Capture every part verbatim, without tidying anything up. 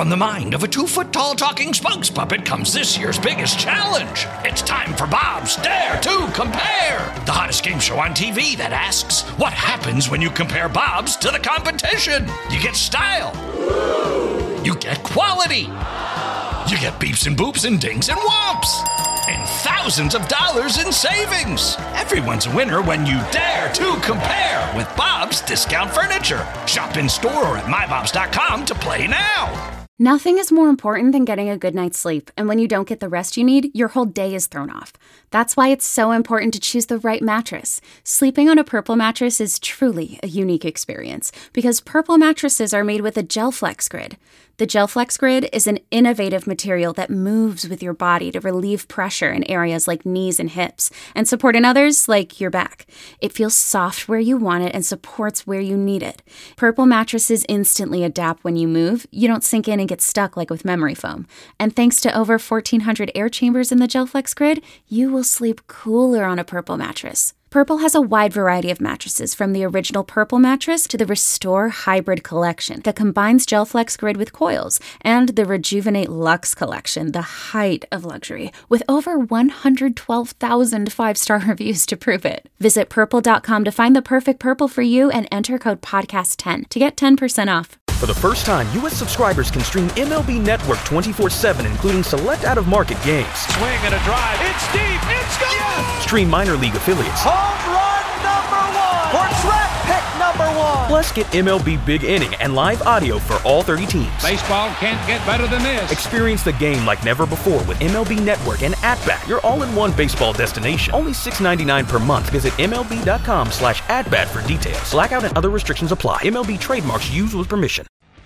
From the mind of a two-foot-tall talking spokes puppet comes this year's biggest challenge. It's time for Bob's Dare to Compare, the hottest game show on T V that asks, what happens when you compare Bobs to the competition? You get style. You get quality. You get beeps and boops and dings and whomps. And thousands of dollars in savings. Everyone's a winner when you dare to compare with Bob's Discount Furniture. Shop in store or at my bobs dot com to play now. Nothing is more important than getting a good night's sleep, and when you don't get the rest you need, your whole day is thrown off. That's why it's so important to choose the right mattress. Sleeping on a Purple mattress is truly a unique experience, because Purple mattresses are made with a GelFlex Grid. The GelFlex Grid is an innovative material that moves with your body to relieve pressure in areas like knees and hips, and support in others like your back. It feels soft where you want it and supports where you need it. Purple mattresses instantly adapt when you move. You don't sink in and get stuck like with memory foam. And thanks to over fourteen hundred air chambers in the GelFlex Grid, you will sleep cooler on a Purple mattress. Purple has a wide variety of mattresses, from the original Purple mattress to the Restore Hybrid collection that combines GelFlex Grid with coils, and the Rejuvenate Luxe collection, the height of luxury, with over one hundred twelve thousand five-star reviews to prove it. Visit purple dot com to find the perfect Purple for you and enter code podcast ten to get ten percent off. For the first time, U S subscribers can stream M L B Network twenty-four seven, including select out-of-market games. Swing and a drive. It's deep. It's gone. Yes! Stream minor league affiliates. Home run number one. Or draft pick number one. Plus, get M L B Big Inning and live audio for all thirty teams. Baseball can't get better than this. Experience the game like never before with M L B Network and At-Bat, your all-in-one baseball destination. Only six dollars and ninety-nine cents per month. Visit M L B dot com slash at-bat for details. Blackout and other restrictions apply. M L B trademarks used with permission.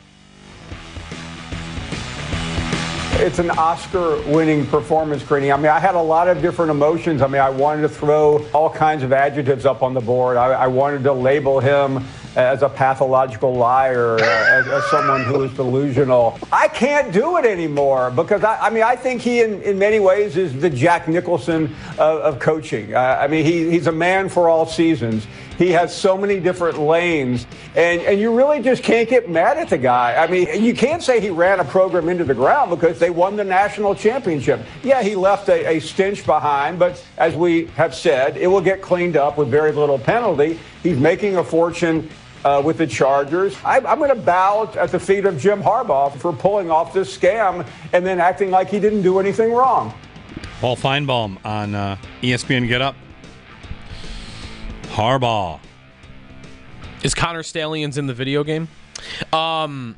It's an Oscar-winning performance, Greeny. I mean, I had a lot of different emotions. I mean, I wanted to throw all kinds of adjectives up on the board. I, I wanted to label him as a pathological liar, uh, as, as someone who is delusional. I can't do it anymore because, I, I mean, I think he, in, in many ways, is the Jack Nicholson of, of coaching. Uh, I mean, he, he's a man for all seasons. He has so many different lanes, and, and you really just can't get mad at the guy. I mean, you can't say he ran a program into the ground because they won the national championship. Yeah, he left a, a stench behind, but as we have said, it will get cleaned up with very little penalty. He's making a fortune uh, with the Chargers. I, I'm going to bow at the feet of Jim Harbaugh for pulling off this scam and then acting like he didn't do anything wrong. Paul Feinbaum on uh, E S P N Get Up. Harbaugh. Is Connor Stalions in the video game? Um,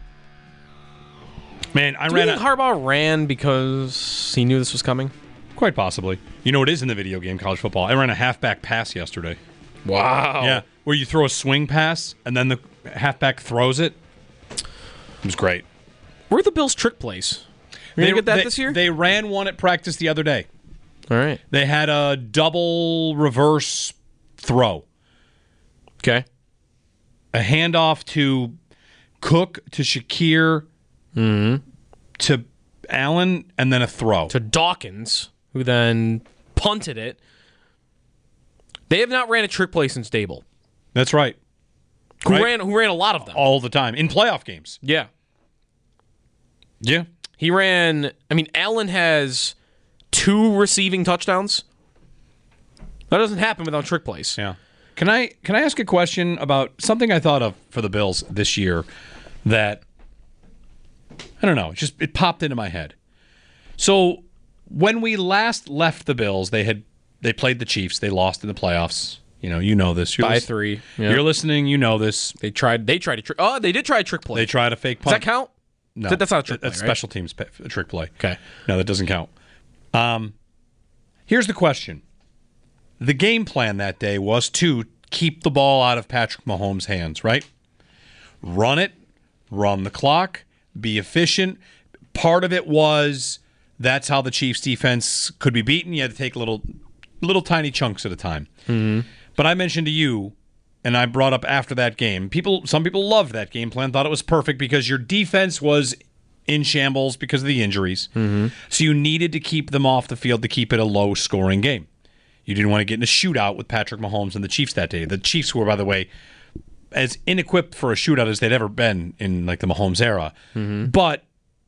Man, I do ran. you think a, Harbaugh ran because he knew this was coming? Quite possibly. You know what is in the video game, college football? I ran a halfback pass yesterday. Wow. Yeah, where you throw a swing pass and then the halfback throws it. It was great. Where are the Bills' trick plays? You're going to get that they, this year? They ran one at practice the other day. All right. They had a double reverse throw. Okay. A handoff to Cook, to Shakir, mm-hmm. to Allen, and then a throw. To Dawkins, who then punted it. They have not ran a trick play since Dable. That's right. Who right? ran who ran a lot of them. All the time. In playoff games. Yeah. Yeah. He ran, I mean, Allen has two receiving touchdowns. That doesn't happen without trick plays. Yeah. Can I can I ask a question about something I thought of for the Bills this year that I don't know, it just it popped into my head. So when we last left the Bills, they had they played the Chiefs, they lost in the playoffs. You know, you know this. You're By lis- three. Yep. You're listening, you know this. They tried they tried to trick Oh, they did try a trick play. They tried a fake punt. Does that count? No. That's not a trick play. That's right? special teams pe- a trick play. Okay. No, that doesn't count. Um here's the question. The game plan that day was to keep the ball out of Patrick Mahomes' hands, right? Run it, run the clock, be efficient. Part of it was that's how the Chiefs' defense could be beaten. You had to take little, little tiny chunks at a time. Mm-hmm. But I mentioned to you, and I brought up after that game, people, some people loved that game plan, thought it was perfect because your defense was in shambles because of the injuries. Mm-hmm. So you needed to keep them off the field to keep it a low-scoring game. You didn't want to get in a shootout with Patrick Mahomes and the Chiefs that day. The Chiefs were, by the way, as inequipped for a shootout as they'd ever been in like the Mahomes era. Mm-hmm. But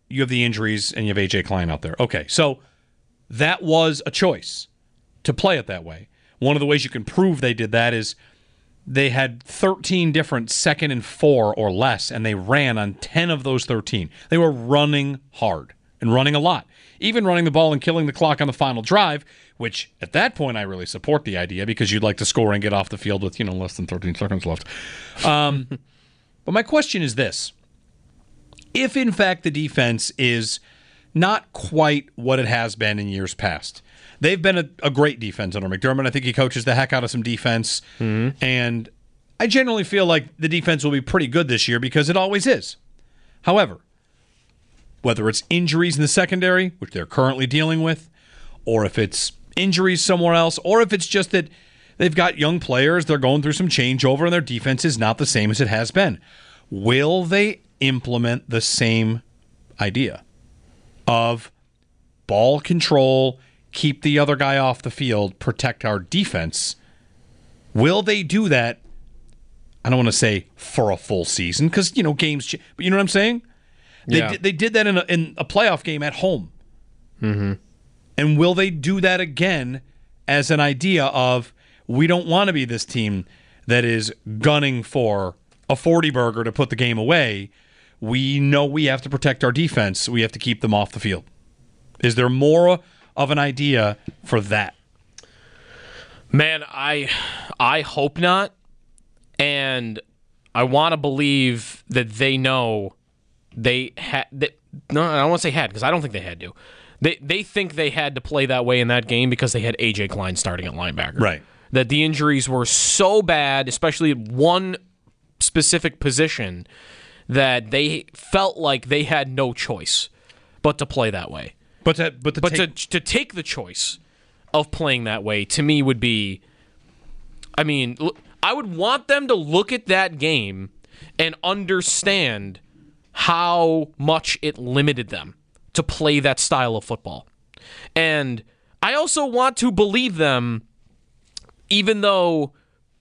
you have the injuries and you have A J Klein out there. Okay, so that was a choice to play it that way. One of the ways you can prove they did that is they had thirteen different second and four or less, and they ran on ten of those thirteen. They were running hard and running a lot, even running the ball and killing the clock on the final drive, which at that point I really support the idea because you'd like to score and get off the field with, you know, less than thirteen seconds left. Um, but my question is this. If, in fact, the defense is not quite what it has been in years past, they've been a, a great defense under McDermott. I think he coaches the heck out of some defense. Mm-hmm. And I generally feel like the defense will be pretty good this year because it always is. However, whether it's injuries in the secondary, which they're currently dealing with, or if it's injuries somewhere else, or if it's just that they've got young players, they're going through some changeover, and their defense is not the same as it has been. Will they implement the same idea of ball control, keep the other guy off the field, protect our defense? Will they do that? I don't want to say for a full season because, you know, games ch- but you know what I'm saying? They, yeah. did, they did that in a, in a playoff game at home. Mm-hmm. And will they do that again as an idea of we don't want to be this team that is gunning for a forty burger to put the game away? We know we have to protect our defense. We have to keep them off the field. Is there more of an idea for that? Man, I I hope not. And I want to believe that they know they had that. No, I don't want to say had because I don't think they had to. They they think they had to play that way in that game because they had A J Klein starting at linebacker. Right. That the injuries were so bad, especially at one specific position, that they felt like they had no choice but to play that way. But to, but to but take- to to take the choice of playing that way to me would be, I mean, I would want them to look at that game and understand how much it limited them to play that style of football. And I also want to believe them, even though,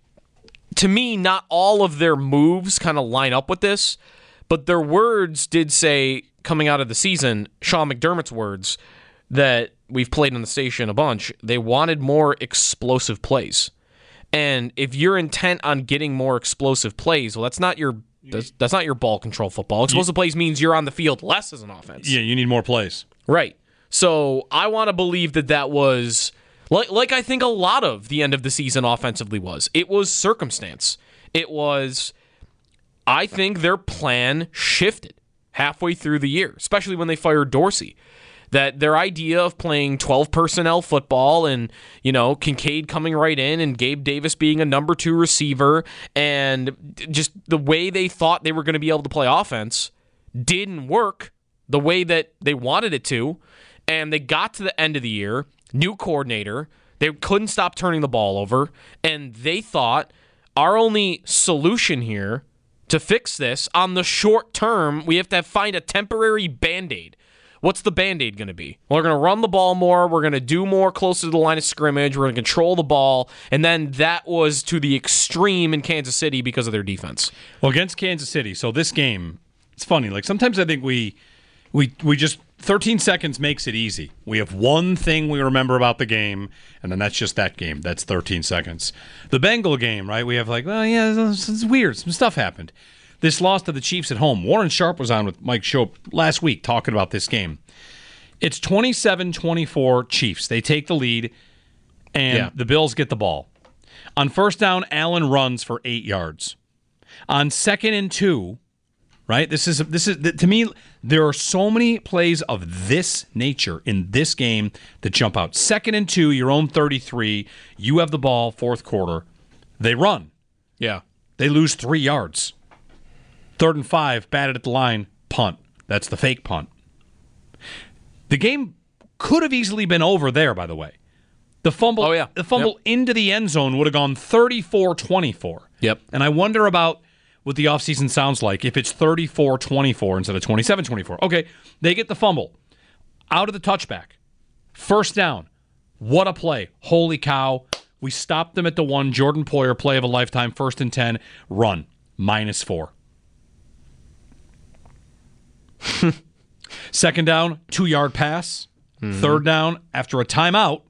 to me, not all of their moves kind of line up with this, but their words did say, coming out of the season, Sean McDermott's words, that we've played on the station a bunch, they wanted more explosive plays. And if you're intent on getting more explosive plays, well, that's not your that's, that's not your ball control football. Explosive plays means you're on the field less as an offense. Yeah, you need more plays. Right. So I want to believe that that was, like, like I think a lot of the end of the season offensively was. It was circumstance. It was, I think their plan shifted halfway through the year, especially when they fired Dorsey. That their idea of playing twelve personnel football and, you know, Kincaid coming right in and Gabe Davis being a number two receiver and just the way they thought they were going to be able to play offense didn't work the way that they wanted it to. And they got to the end of the year, new coordinator, they couldn't stop turning the ball over, and they thought our only solution here to fix this on the short term, we have to find a temporary Band-Aid. What's the Band-Aid going to be? Well, we're going to run the ball more. We're going to do more closer to the line of scrimmage. We're going to control the ball. And then that was to the extreme in Kansas City because of their defense. Well, against Kansas City, so this game, it's funny. Like sometimes I think we we we just thirteen seconds makes it easy. We have one thing we remember about the game, and then that's just that game. That's thirteen seconds. The Bengal game, right? We have like, well, yeah, it's, it's weird. Some stuff happened. This loss to the Chiefs at home. Warren Sharp was on with Mike Shope last week talking about this game. It's twenty-seven twenty-four Chiefs. They take the lead, and yeah. the Bills get the ball. On first down, Allen runs for eight yards. On second and two, right? This is this is to me. There are so many plays of this nature in this game that jump out. Second and two, your own thirty-three. You have the ball. Fourth quarter, they run. Yeah, they lose three yards. Third and five, batted at the line, punt. That's the fake punt. The game could have easily been over there, by the way. The fumble, oh, yeah. the fumble yep. into the end zone would have gone thirty-four twenty-four. Yep. And I wonder about what the offseason sounds like if it's thirty-four twenty-four instead of twenty-seven twenty-four. Okay, they get the fumble. Out of the touchback. First down. What a play. Holy cow. We stopped them at the one. Jordan Poyer, play of a lifetime, first and ten. Run. Minus four. Second down, two-yard pass. Mm-hmm. Third down, after a timeout.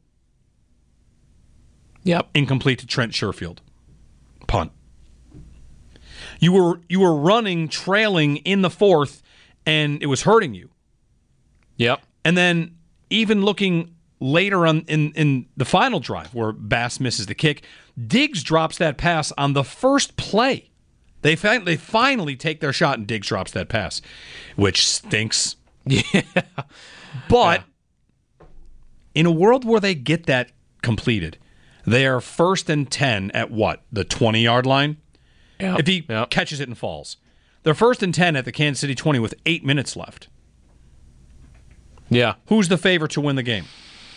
Yep. Incomplete to Trent Sherfield. Punt. You were you were running, trailing in the fourth, and it was hurting you. Yep. And then even looking later on in, in the final drive where Bass misses the kick, Diggs drops that pass on the first play. They fi- they finally take their shot, and Diggs drops that pass, which stinks. Yeah. But yeah. in a world where they get that completed, they are first and ten at what? The twenty-yard line? Yep. If he yep. catches it and falls. They're first and ten at the Kansas City twenty with eight minutes left. Yeah. Who's the favorite to win the game?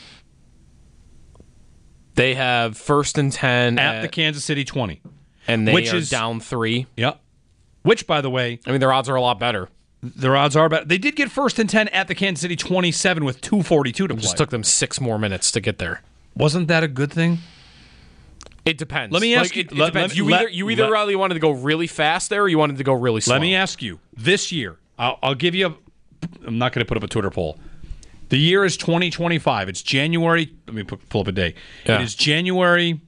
They have first and ten at, at the Kansas City twenty. And they which are is down three. Yep. Which, by the way... I mean, their odds are a lot better. Their odds are better. They did get first and ten at the Kansas City twenty-seven with two forty-two to it play. It just took them six more minutes to get there. Wasn't that a good thing? It depends. Let me ask like, you. It, it let, depends. let, you let, either you either let, really wanted to go really fast there, or you wanted to go really slow. Let me ask you. This year, I'll, I'll give you. A, I'm not going to put up a Twitter poll. The year is twenty twenty-five. It's January. Let me put, pull up a day. Yeah. It is January.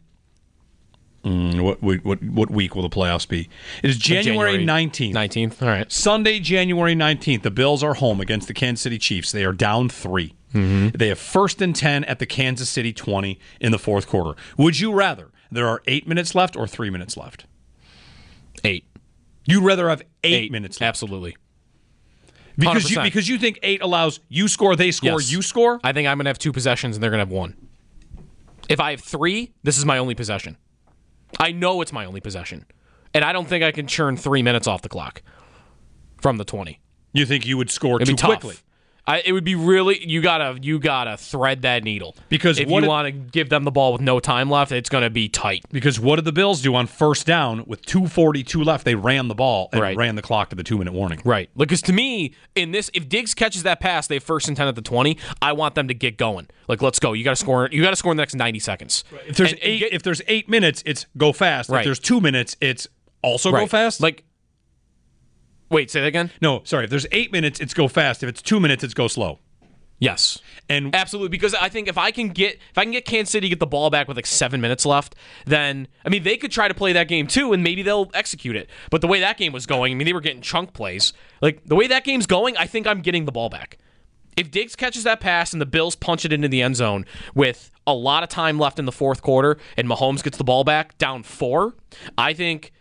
Mm, what, what what week will the playoffs be? It is January nineteenth. nineteenth. All right. Sunday, January nineteenth. The Bills are home against the Kansas City Chiefs. They are down three. Mm-hmm. They have first and ten at the Kansas City twenty in the fourth quarter. Would you rather there are eight minutes left or three minutes left? Eight. You'd rather have eight, eight. minutes left. Absolutely. Because you because you think eight allows you score, they score, yes. you score? I think I'm going to have two possessions and they're going to have one. If I have three, this is my only possession. I know it's my only possession. And I don't think I can churn three minutes off the clock from the twenty. You think you would score It'd too be tough. quickly? I, it would be really you gotta you gotta thread that needle because if what you it, want to give them the ball with no time left, it's going to be tight. Because what did the Bills do on first down with two forty-two left? They ran the ball and right. ran the clock to the two minute warning. Right. Because to me, in this, if Diggs catches that pass, they have first and ten at the twenty. I want them to get going. Like, let's go. You got to score. You got to score in the next ninety seconds. Right. If there's and, eight, and get, if there's eight minutes, it's go fast. Right. If there's two minutes, it's also right. go fast. Like, wait, say that again. No, sorry. If there's eight minutes, it's go fast. If it's two minutes, it's go slow. Yes, and absolutely. Because I think if I can get if I can get Kansas City get the ball back with like seven minutes left, then I mean they could try to play that game too, and maybe they'll execute it. But the way that game was going, I mean they were getting chunk plays. Like the way that game's going, I think I'm getting the ball back. If Diggs catches that pass and the Bills punch it into the end zone with a lot of time left in the fourth quarter, and Mahomes gets the ball back down four, I think.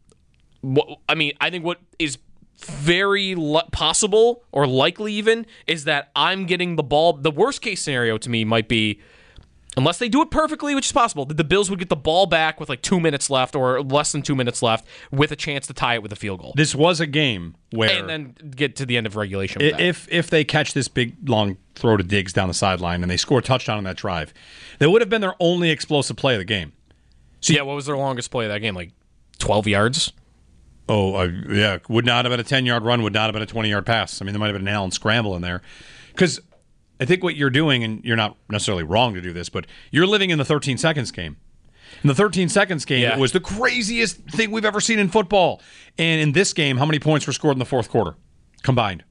I mean, I think what is very li- possible or likely even is that I'm getting the ball. The worst case scenario to me might be, unless they do it perfectly, which is possible, that the Bills would get the ball back with like two minutes left or less than two minutes left with a chance to tie it with a field goal. This was a game where... And then get to the end of regulation with if, if they catch this big, long throw to Diggs down the sideline and they score a touchdown on that drive, that would have been their only explosive play of the game. So yeah, what was their longest play of that game? Like twelve yards? Oh, uh, yeah. Would not have been a ten-yard run, would not have been a twenty-yard pass. I mean, there might have been an Allen scramble in there. Because I think what you're doing, and you're not necessarily wrong to do this, but you're living in the thirteen seconds game. In the thirteen seconds game, yeah. it was the craziest thing we've ever seen in football. And in this game, how many points were scored in the fourth quarter combined?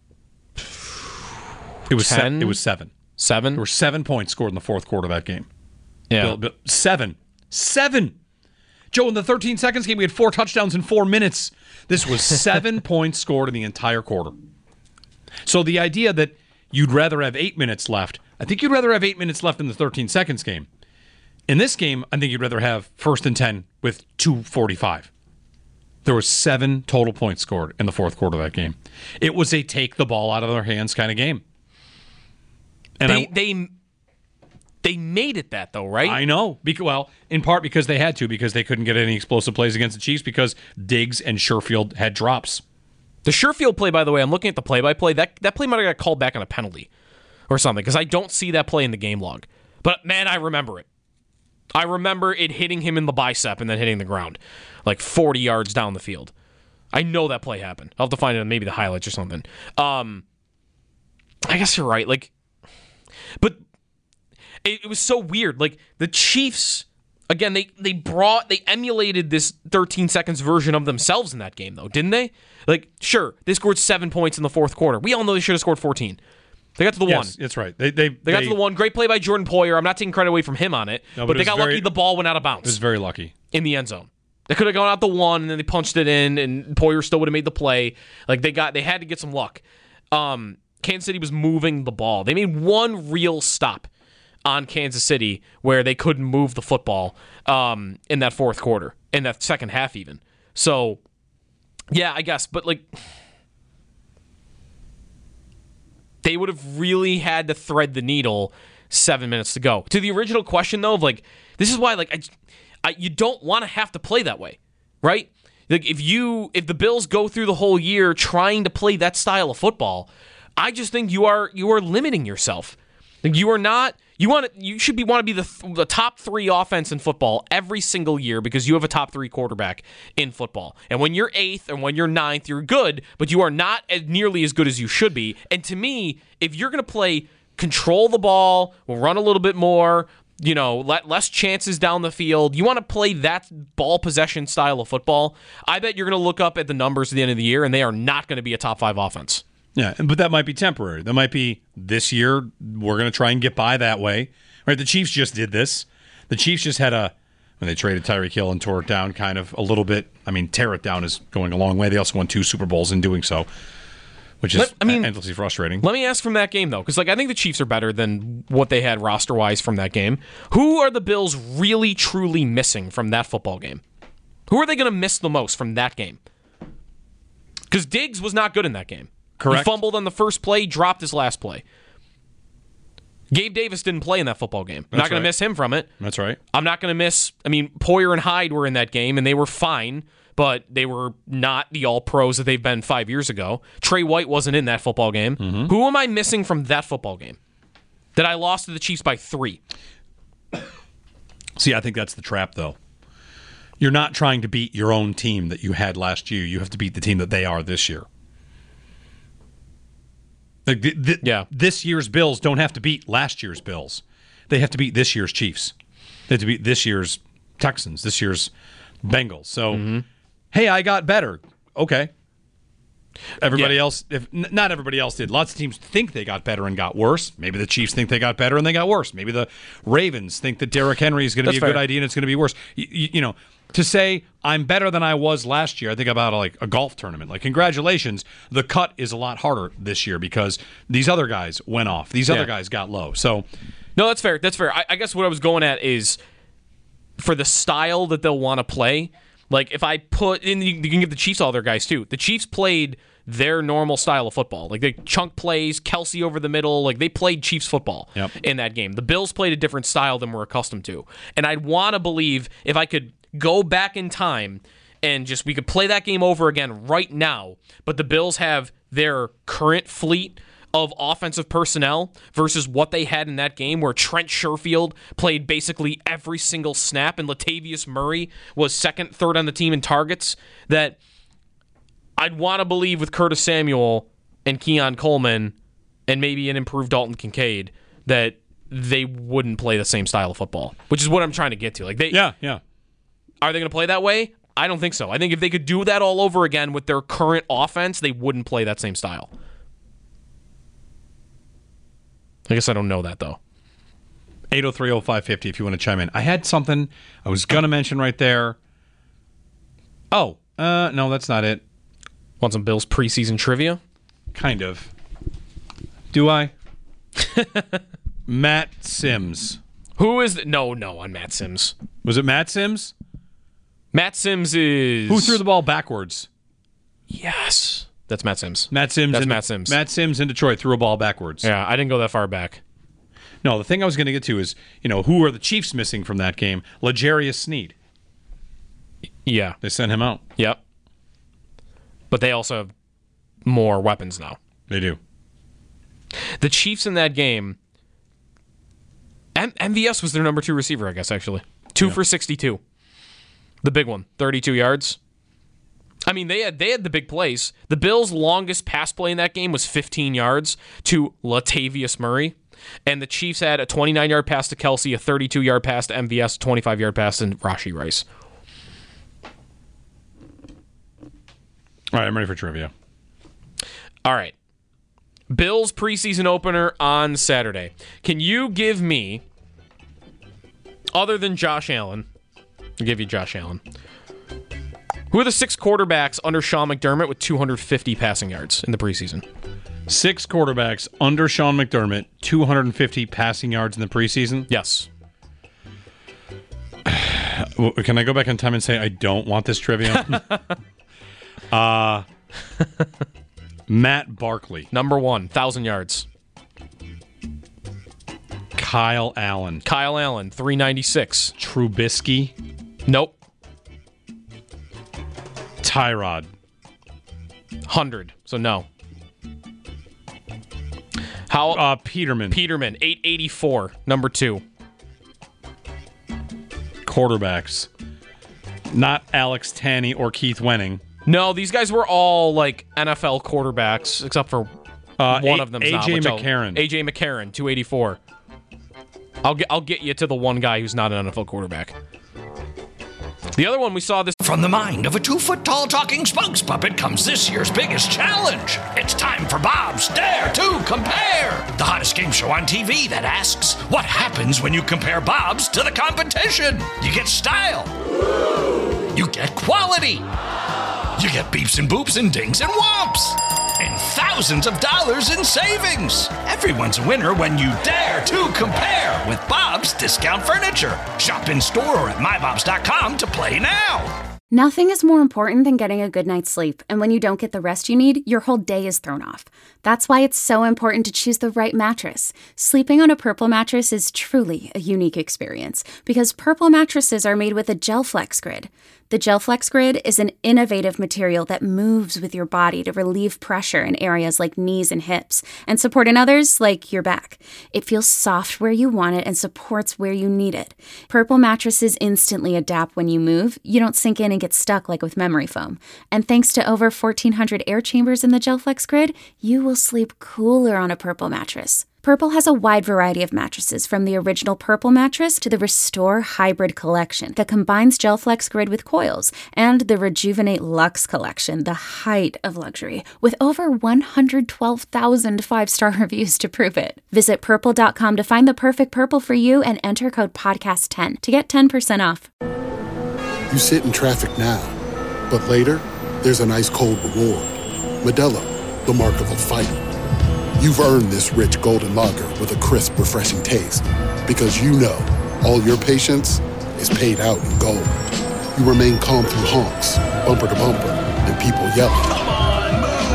It was ten? Se- it was seven. Seven? There were seven points scored in the fourth quarter of that game. Yeah. Bill, Bill, seven. Seven. Joe, in the thirteen seconds game, we had four touchdowns in four minutes. This was seven points scored in the entire quarter. So the idea that you'd rather have eight minutes left, I think you'd rather have eight minutes left in the thirteen seconds game. In this game, I think you'd rather have first and ten with two forty-five. There were seven total points scored in the fourth quarter of that game. It was a take the ball out of their hands kind of game. And they, I, they They made it that, though, right? I know. Because, well, in part because they had to, because they couldn't get any explosive plays against the Chiefs because Diggs and Sherfield had drops. The Sherfield play, by the way, I'm looking at the play-by-play. That that play might have got called back on a penalty or something because I don't see that play in the game log. But, man, I remember it. I remember it hitting him in the bicep and then hitting the ground like forty yards down the field. I know that play happened. I'll have to find it in maybe the highlights or something. Um, I guess you're right. Like, but... It, it was so weird. Like, the Chiefs Again, they they brought they emulated this thirteen seconds version of themselves in that game, though, didn't they? Like, sure, they scored seven points in the fourth quarter. We all know they should have scored fourteen. They got to the yes, one. That's right. They they, they got they, to the one. Great play by Jordan Poyer. I'm not taking credit away from him on it, no, but, but they got very, lucky. The ball went out of bounds. It was very lucky in the end zone. They could have gone out the one, and then they punched it in, and Poyer still would have made the play. Like they got, they had to get some luck. Um, Kansas City was moving the ball. They made one real stop on Kansas City where they couldn't move the football um, in that fourth quarter, in that second half even. So, yeah, I guess. But, like, they would have really had to thread the needle seven minutes to go. To the original question, though, of, like, this is why, like, I, I, you don't want to have to play that way, right? Like, if you, if the Bills go through the whole year trying to play that style of football, I just think you are you are limiting yourself. Like, you are not... You want to, you should be want to be the th- the top three offense in football every single year because you have a top three quarterback in football. And when you're eighth and when you're ninth, you're good, but you are not as nearly as good as you should be. And to me, if you're going to play control the ball, we'll run a little bit more, you know, let less chances down the field. You want to play that ball possession style of football. I bet you're going to look up at the numbers at the end of the year, and they are not going to be a top five offense. Yeah, but that might be temporary. That might be this year, we're going to try and get by that way. Right? The Chiefs just did this. The Chiefs just had a, when they traded Tyreek Hill and tore it down kind of a little bit. I mean, tear it down is going a long way. They also won two Super Bowls in doing so, which is let, I mean, endlessly frustrating. Let me ask from that game, though, because like I think the Chiefs are better than what they had roster-wise from that game. Who are the Bills really, truly missing from that football game? Who are they going to miss the most from that game? Because Diggs was not good in that game. Correct. He fumbled on the first play, dropped his last play. Gabe Davis didn't play in that football game. I'm That's not going right. to miss him from it. That's right. I'm not going to miss... I mean, Poyer and Hyde were in that game, and they were fine, but they were not the all-pros that they've been five years ago. Trey White wasn't in that football game. Mm-hmm. Who am I missing from that football game? That I lost to the Chiefs by three. See, I think that's the trap, though. You're not trying to beat your own team that you had last year. You have to beat the team that they are this year. Like the, the, yeah. This year's Bills don't have to beat last year's Bills. They have to beat this year's Chiefs. They have to beat this year's Texans, this year's Bengals. So, mm-hmm. hey, I got better. Okay. Everybody yeah. else, if n- not everybody else did. Lots of teams think they got better and got worse. Maybe the Chiefs think they got better and they got worse. Maybe the Ravens think that Derrick Henry is going to be a fair. good idea and it's going to be worse. You, you, you know, to say I'm better than I was last year, I think about like a golf tournament. Like, congratulations, the cut is a lot harder this year because these other guys went off. These other yeah. guys got low. So, no, that's fair. That's fair. I, I guess what I was going at is for the style that they'll want to play. Like, if I put in, you can give the Chiefs all their guys too. The Chiefs played their normal style of football. Like, they chunk plays, Kelsey over the middle. Like, they played Chiefs football yep. in that game. The Bills played a different style than we're accustomed to. And I'd want to believe if I could go back in time and just we could play that game over again right now, but the Bills have their current fleet of offensive personnel versus what they had in that game where Trent Sherfield played basically every single snap and Latavius Murray was second, third on the team in targets, that I'd want to believe with Curtis Samuel and Keon Coleman and maybe an improved Dalton Kincaid that they wouldn't play the same style of football, which is what I'm trying to get to. Like they, yeah, yeah. Are they going to play that way? I don't think so. I think if they could do that all over again with their current offense, they wouldn't play that same style. I guess I don't know that, though. eight oh three oh five fifty if you want to chime in. I had something I was going to mention right there. Oh, uh, no, that's not it. Want some Bills preseason trivia? Kind of. Do I? Matt Sims. Who is... The, no, no, on Matt Sims. Was it Matt Sims? Matt Sims is... Who threw the ball backwards? Yes. That's Matt Sims. Matt Sims. That's in, Matt Sims. Matt Sims in Detroit threw a ball backwards. Yeah, I didn't go that far back. No, the thing I was going to get to is, you know, who are the Chiefs missing from that game? L'Jarius Sneed. Yeah. They sent him out. Yep. But they also have more weapons now. They do. The Chiefs in that game... M- MVS was their number two receiver, I guess, actually. Two yeah. for sixty-two. The big one, thirty-two yards. I mean, they had they had the big plays. The Bills' longest pass play in that game was fifteen yards to Latavius Murray. And the Chiefs had a twenty-nine-yard pass to Kelsey, a thirty-two-yard pass to M V S, a twenty-five-yard pass to Rashee Rice. All right, I'm ready for trivia. All right. Bills preseason opener on Saturday. Can you give me, other than Josh Allen, I'll give you Josh Allen, who are the six quarterbacks under Sean McDermott with two hundred fifty passing yards in the preseason? Six quarterbacks under Sean McDermott, two hundred fifty passing yards in the preseason? Yes. Can I go back in time and say I don't want this trivia? uh, Matt Barkley. Number one, one thousand yards. Kyle Allen. Kyle Allen, three ninety-six. Trubisky. Nope. Tyrod. one hundred, so no. How? Uh, Peterman. Peterman, eight eighty-four, number two. Quarterbacks. Not Alex Tanney or Keith Wenning. No, these guys were all like N F L quarterbacks, except for uh, one A- of them. A J McCarron. A J McCarron, two eighty-four. I'll get I'll get you to the one guy who's not an N F L quarterback. The other one we saw this. From the mind of a two-foot-tall talking spokes puppet comes this year's biggest challenge. It's time for Bob's Dare to Compare, the hottest game show on T V that asks, what happens when you compare Bob's to the competition? You get style. You get quality. You get beeps and boops and dings and whomps. And thousands of dollars in savings. Everyone's a winner when you dare to compare with Bob's Discount Furniture. Shop in store or at my bobs dot com to play now. Nothing is more important than getting a good night's sleep, and when you don't get the rest you need, your whole day is thrown off. That's why it's so important to choose the right mattress. Sleeping on a Purple mattress is truly a unique experience, because Purple mattresses are made with a GelFlex Grid. The GelFlex Grid is an innovative material that moves with your body to relieve pressure in areas like knees and hips, and support in others like your back. It feels soft where you want it and supports where you need it. Purple mattresses instantly adapt when you move. You don't sink in and get stuck like with memory foam. And thanks to over fourteen hundred air chambers in the GelFlex Grid, you will sleep cooler on a Purple mattress. Purple has a wide variety of mattresses, from the original Purple mattress to the Restore Hybrid collection that combines GelFlex Grid with coils, and the Rejuvenate Luxe collection, the height of luxury, with over one hundred twelve thousand five-star reviews to prove it. Visit purple dot com to find the perfect Purple for you and enter code podcast ten to get ten percent off. You sit in traffic now, but later, there's an ice-cold reward. Modelo, the mark of a fighter. You've earned this rich golden lager with a crisp, refreshing taste. Because you know, all your patience is paid out in gold. You remain calm through honks, bumper to bumper, and people yelling. Come on,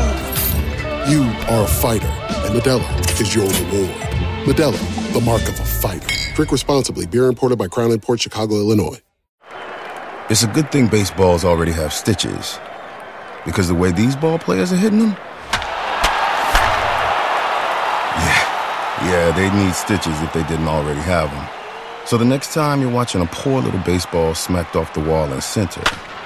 move! You are a fighter, and Modelo is your reward. Modelo, the mark of a fighter. Drink responsibly. Beer imported by Crown Imports, Chicago, Illinois. It's a good thing baseballs already have stitches. Because the way these ball players are hitting them, yeah, they'd need stitches if they didn't already have them. So the next time you're watching a poor little baseball smacked off the wall in center,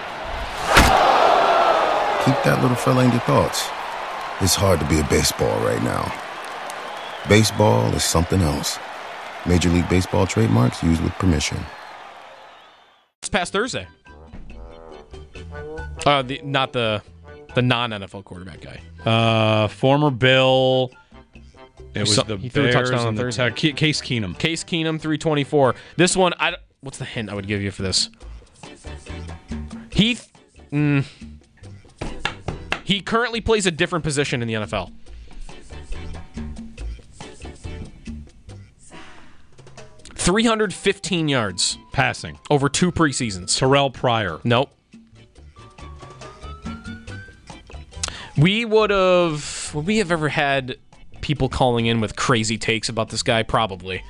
keep that little fella in your thoughts. It's hard to be a baseball right now. Baseball is something else. Major League Baseball trademarks used with permission. It's past Thursday. Uh, the, not the the non-N F L quarterback guy. Uh, former Bill... It was So- the he threw a Bears touchdown on and the Thursday. Te- Case Keenum. Case Keenum, three twenty-four. This one, I don't- what's the hint I would give you for this? He, mm, he currently plays a different position in the N F L. three hundred fifteen yards Passing. over two preseasons. Terrell Pryor. Nope. We would have, would we have ever had people calling in with crazy takes about this guy? Probably.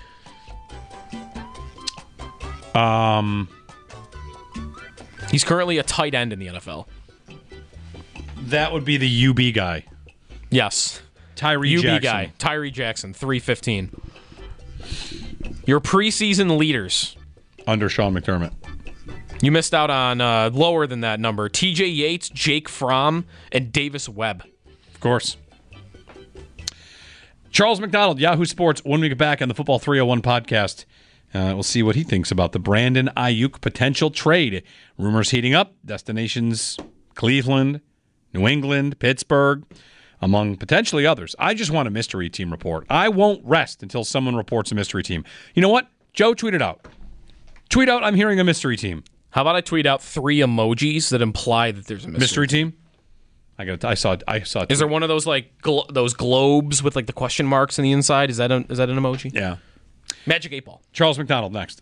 Um, He's currently a tight end in the N F L. That would be the U B guy. Yes. Tyree U B Jackson. guy. Tyree Jackson, three fifteen. Your preseason leaders. Under Sean McDermott. You missed out on uh, lower than that number. T J Yates, Jake Fromm, and Davis Webb. Of course. Charles McDonald, Yahoo Sports. When we get back on the Football three oh one podcast, uh, we'll see what he thinks about the Brandon Aiyuk potential trade. Rumors heating up. Destinations Cleveland, New England, Pittsburgh, among potentially others. I just want a mystery team report. I won't rest until someone reports a mystery team. You know what? Joe, tweet it out. Tweet out, I'm hearing a mystery team. How about I tweet out three emojis that imply that there's a mystery, mystery team? I got. I saw. I saw. Is there one of those like glo- those globes with like the question marks on the inside? Is that a, is that an emoji? Yeah. Magic eight ball. Charles McDonald next.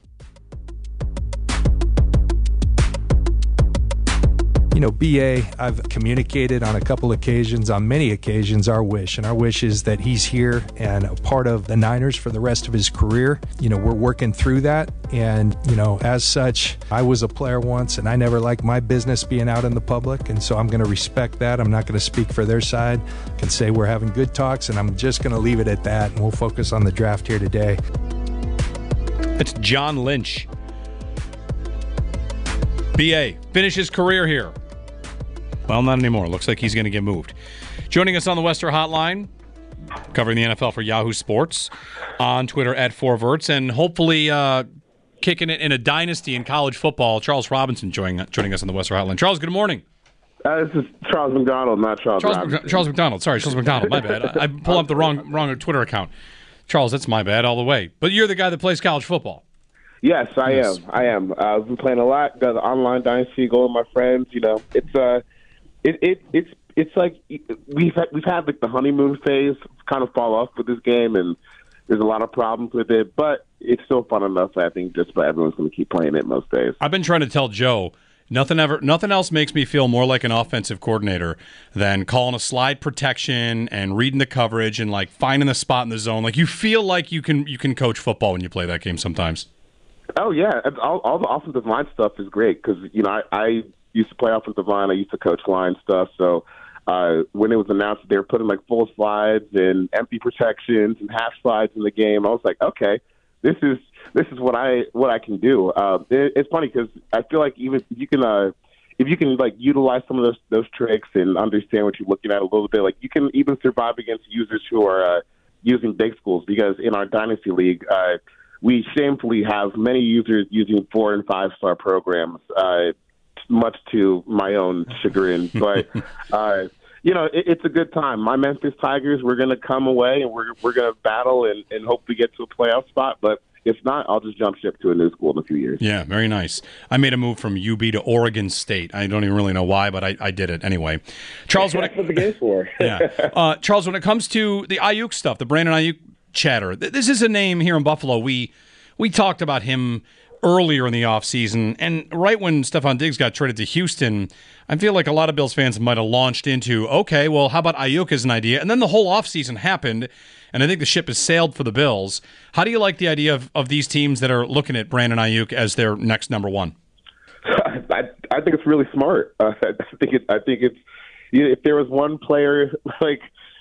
You know, B A, I've communicated on a couple occasions, on many occasions, our wish. And our wish is that he's here and a part of the Niners for the rest of his career. You know, we're working through that. And, you know, as such, I was a player once, and I never liked my business being out in the public. And so I'm going to respect that. I'm not going to speak for their side. I can say we're having good talks, and I'm just going to leave it at that. And we'll focus on the draft here today. It's John Lynch. B A, finish his career here. Well, not anymore. Looks like he's going to get moved. Joining us on the Wester Hotline, covering the N F L for Yahoo Sports, on Twitter at four verts, and hopefully uh, kicking it in a dynasty in college football, Charles Robinson joining, joining us on the Wester Hotline. Charles, good morning. Uh, this is Charles McDonald, not Charles Charles, Robinson. Mc, Charles McDonald. Sorry, Charles McDonald. My bad. I, I pulled up the wrong wrong Twitter account. Charles, that's my bad all the way. But you're the guy that plays college football. Yes, I yes. am. I am. Uh, I've been playing a lot. Got the online dynasty, going with my friends. You know, it's uh, it, it it's it's like we've had, we've had like the honeymoon phase kind of fall off with this game, and there's a lot of problems with it. But it's still fun enough. I think just about everyone's going to keep playing it most days. I've been trying to tell Joe. Nothing ever. Nothing else makes me feel more like an offensive coordinator than calling a slide protection and reading the coverage and like finding the spot in the zone. Like you feel like you can you can coach football when you play that game sometimes. Oh yeah, all, all the offensive line stuff is great because you know I, I used to play offensive line. I used to coach line stuff. So uh, when it was announced that they were putting like full slides and empty protections and half slides in the game, I was like, okay, this is this is what I what I can do. Uh, it, it's funny because I feel like even if you can uh, if you can like utilize some of those those tricks and understand what you're looking at a little bit, like you can even survive against users who are uh, using big schools. Because in our dynasty league, uh, we shamefully have many users using four and five star programs, uh, much to my own chagrin. But uh, you know, it, it's a good time. My Memphis Tigers, we're going to come away and we're we're going to battle and, and hope we get to a playoff spot. But if not, I'll just jump ship to a new school in a few years. Yeah, very nice. I made a move from U B to Oregon State. I don't even really know why, but I, I did it anyway. Charles, what that's what the game's for. yeah, uh, Charles, when it comes to the Aiyuk stuff, the Brandon Aiyuk chatter, this is a name here in Buffalo. We we talked about him earlier in the offseason, and right when Stephon Diggs got traded to Houston, I feel like a lot of Bills fans might have launched into, okay, well, how about Aiyuk as an idea? And then the whole offseason happened, and I think the ship has sailed for the Bills. How do you like the idea of, of these teams that are looking at Brandon Aiyuk as their next number one? I, I think it's really smart. Uh, I think it, I think it's you know, if there was one player like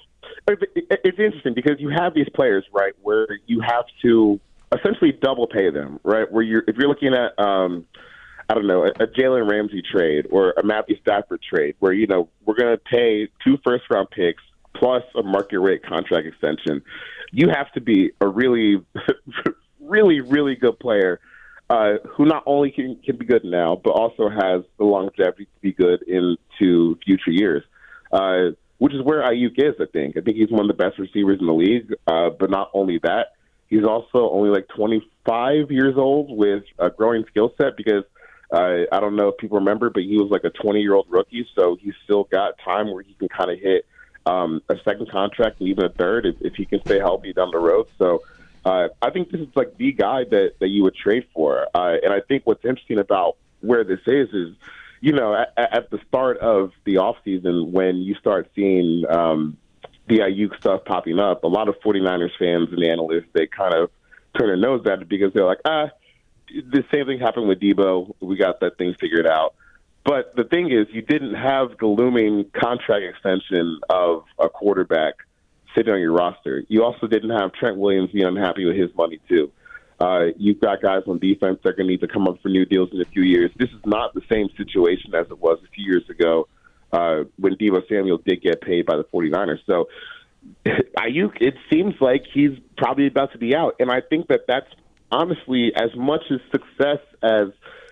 it's interesting because you have these players right where you have to essentially double pay them, right? Where you're if you're looking at um, I don't know a, a Jalen Ramsey trade or a Matthew Stafford trade, where you know we're going to pay two first round picks plus a market rate contract extension. You have to be a really, really, really good player uh, who not only can, can be good now, but also has the longevity to be good into future years, uh, which is where Aiyuk is, I think. I think he's one of the best receivers in the league, uh, but not only that, he's also only like twenty-five years old with a growing skill set because uh, I don't know if people remember, but he was like a twenty-year-old rookie, so he's still got time where he can kind of hit Um, a second contract and even a third if, if he can stay healthy down the road. So uh, I think this is like the guy that, that you would trade for. Uh, and I think what's interesting about where this is is, you know, at, at the start of the offseason when you start seeing um, the Aiyuk stuff popping up, a lot of 49ers fans and analysts, they kind of turn their nose at it because they're like, ah, the same thing happened with Debo. We got that thing figured out. But the thing is, you didn't have the looming contract extension of a quarterback sitting on your roster. You also didn't have Trent Williams being unhappy with his money, too. Uh, you've got guys on defense that are going to need to come up for new deals in a few years. This is not the same situation as it was a few years ago uh, when Deebo Samuel did get paid by the 49ers. So Ayuk, it seems like he's probably about to be out. And I think that that's honestly as much as success as